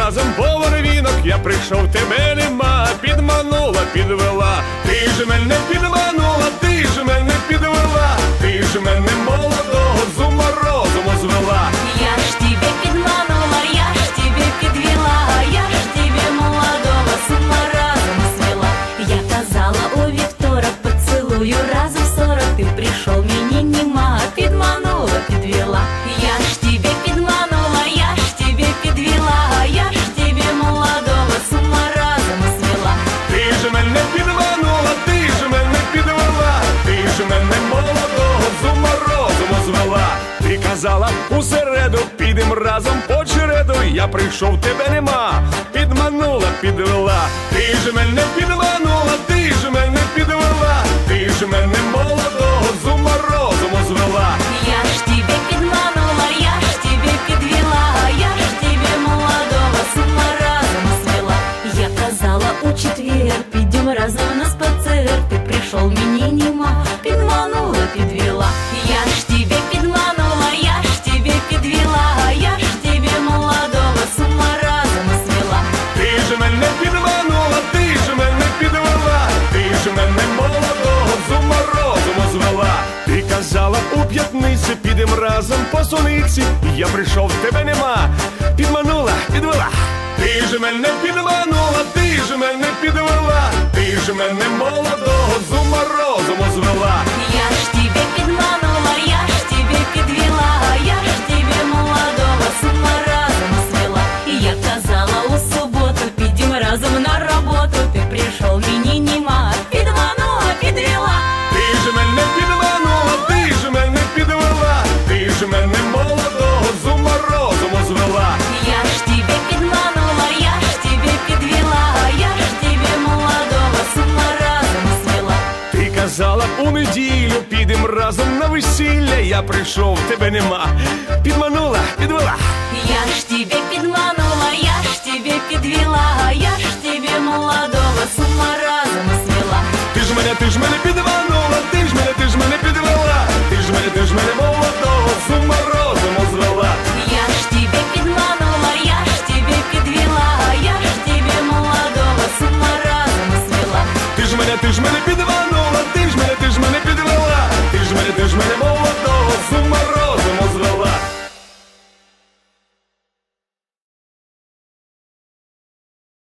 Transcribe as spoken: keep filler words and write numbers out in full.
разом по ринок. Я прийшов, тебе нема, підманула, підвела. Ти ж мене підманула, ти ж мене підвела. Ти ж мене молодого з ума розуму звела. Я ж тебе підманула, я ж тебе підвела. Я ж тебе молодого з ума разом свела. Я казала у вівторок, поцілую разом сорок. Ти прийшов, мені нема, підманула, підвела. Я ж тебе підманула, я ж тебе підвела. Я ж тебе молодого з ума разом свела. Ти ж мене підманула, ти ж мене підвела. Ти ж мене молодого з ума розуму звела. Ти казала у середу, підем разом по череду. Я прийшов, тебе нема, підманула, підвела. Ти ж мене підманула, ти ж мене підвела. Ти ж мене молодого з ума розуму звела. Я ж тебе підманула, я ж тебе підвела. Я ж тебе молодого з ума разом свела. Я казала у четвер, підем разом на спацер. Ти прийшов, мені нема, підманула, підвела. Я ж тебе підманула, я ж тебе підвела. Я ж тебе молодого з ума разом свела. Ти ж мене підманула, ти ж мене підвела. Ти ж мене молодого з ума розуму звела. Ти казала у п'ятницю, підем разом по суниці. Я прийшов, тебе нема, підманула, підвела. Ти ж мене підманула, ти ж мене підвела. Ти ж мене молодого з ума розуму звела. Я ж тебе підманула, я ж тебе підвела. Я ж тебе молодого з ума разом свела. Я казала у суботу, підем разом на роботу. Ти прийшов, мені нема, підманула, підвела. Ти ж мене підманула, ти ж мене підвела. Ти ж мене молодого з ума розуму звела. Я ж тебе підманула, я ж тебе підвела. Я ж тебе молодого з ума разом свела. Ти казала у неділю, підем разом на весілля. Я прийшов, тебе нема, підманула, підвела.